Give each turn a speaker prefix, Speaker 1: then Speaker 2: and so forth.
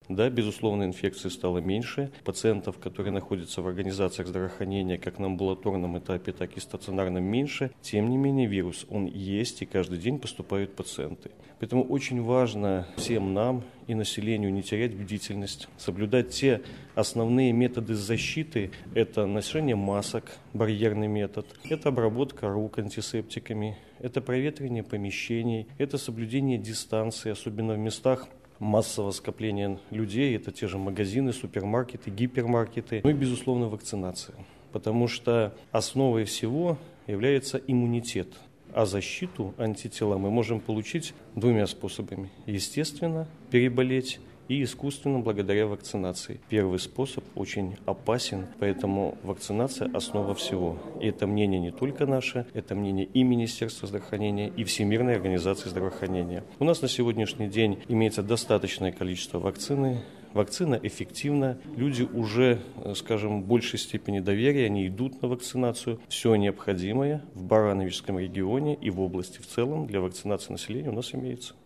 Speaker 1: Да, безусловно, инфекций стало меньше. Пациентов, которые находятся в организациях здравоохранения, как на амбулаторном этапе, так и стационарном, меньше. Тем не менее, вирус, он есть, и каждый день поступают пациенты. Поэтому очень важно всем нам и населению не терять бдительность, соблюдать те основные методы защиты. Это ношение масок, барьерный метод, это обработка рук антисептиками, это проветривание помещений, это соблюдение дистанции, особенно в местах массового скопления людей, это те же магазины, супермаркеты, гипермаркеты, ну и, безусловно, вакцинация. Потому что основой всего является иммунитет. А защиту, антитела мы можем получить двумя способами. Естественно, переболеть и искусственно благодаря вакцинации. Первый способ очень опасен, поэтому вакцинация – основа всего. И это мнение не только наше, это мнение и Министерства здравоохранения, и Всемирной организации здравоохранения. У нас на сегодняшний день имеется достаточное количество вакцины. Вакцина эффективна, люди уже, скажем, в большей степени доверия, они идут на вакцинацию. Все необходимое в Барановичском регионе и в области в целом для вакцинации населения у нас имеется.